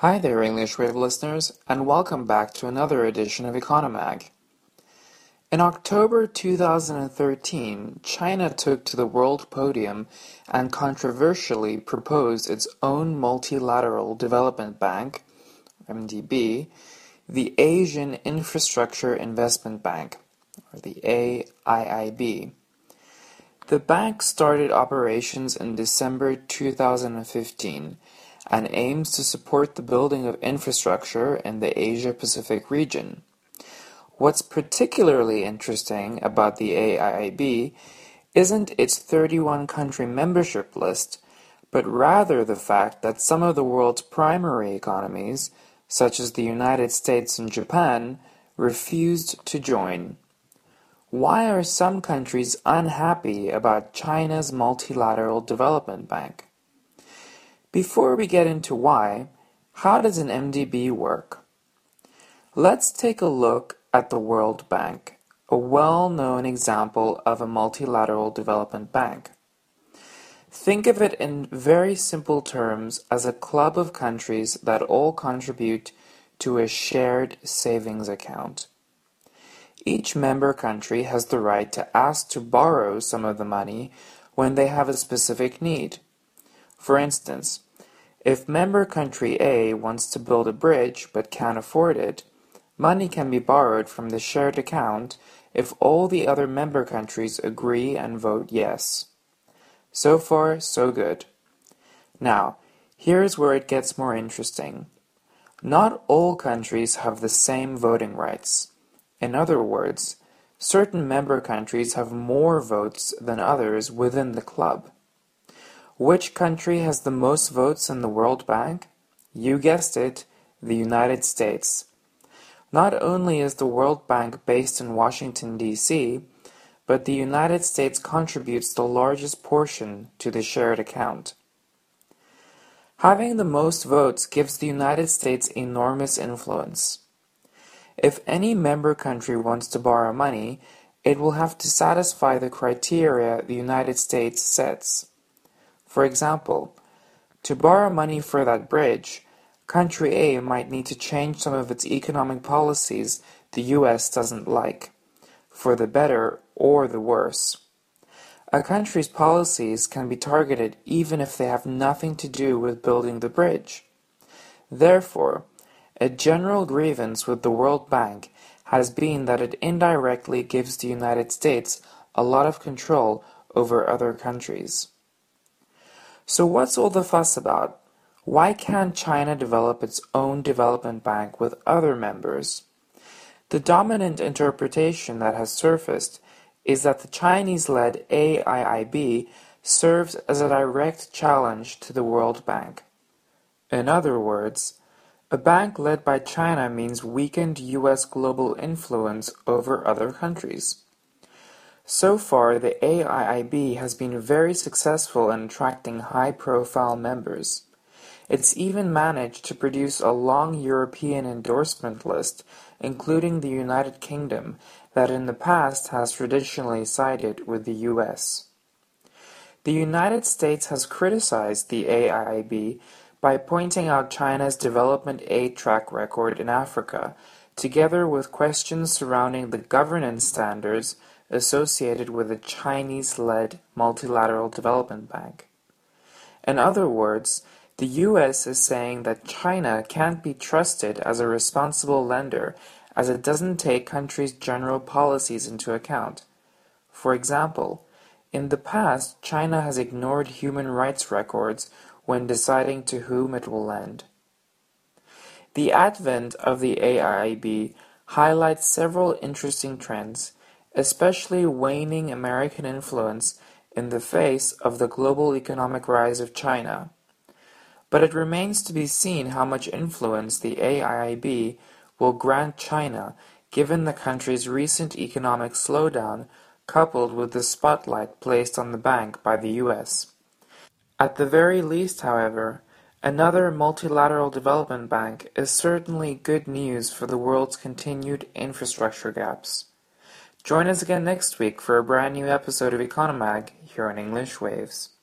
Hi there, English Wave listeners, and welcome back to another edition of Economag. In October 2013, China took to the world podium and controversially proposed its own multilateral development bank, MDB, the Asian Infrastructure Investment Bank, or the AIIB. The bank started operations in December 2015 and aims to support the building of infrastructure in the Asia-Pacific region. What's particularly interesting about the AIIB isn't its 31-country membership list, but rather the fact that some of the world's primary economies, such as the United States and Japan, refused to join. Why are some countries unhappy about China's multilateral development bank? Before we get into why, how does an MDB work? Let's take a look at the World Bank, a well-known example of a multilateral development bank. Think of it in very simple terms as a club of countries that all contribute to a shared savings account. Each member country has the right to ask to borrow some of the money when they have a specific need. For instance, if member country A wants to build a bridge but can't afford it, money can be borrowed from the shared account if all the other member countries agree and vote yes. So far, so good. Now, here's where it gets more interesting. Not all countries have the same voting rights. In other words, certain member countries have more votes than others within the club. Which country has the most votes in the World Bank? You guessed it, the United States. Not only is the World Bank based in Washington, D.C., but the United States contributes the largest portion to the shared account. Having the most votes gives the United States enormous influence. If any member country wants to borrow money, it will have to satisfy the criteria the United States sets. For example, to borrow money for that bridge, country A might need to change some of its economic policies the US doesn't like, for the better or the worse. A country's policies can be targeted even if they have nothing to do with building the bridge. Therefore, a general grievance with the World Bank has been that it indirectly gives the United States a lot of control over other countries. So what's all the fuss about? Why can't China develop its own development bank with other members? The dominant interpretation that has surfaced is that the Chinese-led AIIB serves as a direct challenge to the World Bank. In other words, a bank led by China means weakened US global influence over other countries. So far, the AIIB has been very successful in attracting high-profile members. It's even managed to produce a long European endorsement list, including the United Kingdom, that in the past has traditionally sided with the US. The United States has criticized the AIIB by pointing out China's development aid track record in Africa, together with questions surrounding the governance standards associated with the Chinese-led multilateral development bank. In other words, the US is saying that China can't be trusted as a responsible lender as it doesn't take countries' general policies into account. For example, in the past, China has ignored human rights records when deciding to whom it will lend. The advent of the AIIB highlights several interesting trends, especially waning American influence in the face of the global economic rise of China. But it remains to be seen how much influence the AIIB will grant China given the country's recent economic slowdown coupled with the spotlight placed on the bank by the US. At the very least, however, another multilateral development bank is certainly good news for the world's continued infrastructure gaps. Join us again next week for a brand new episode of Economag here on English Waves.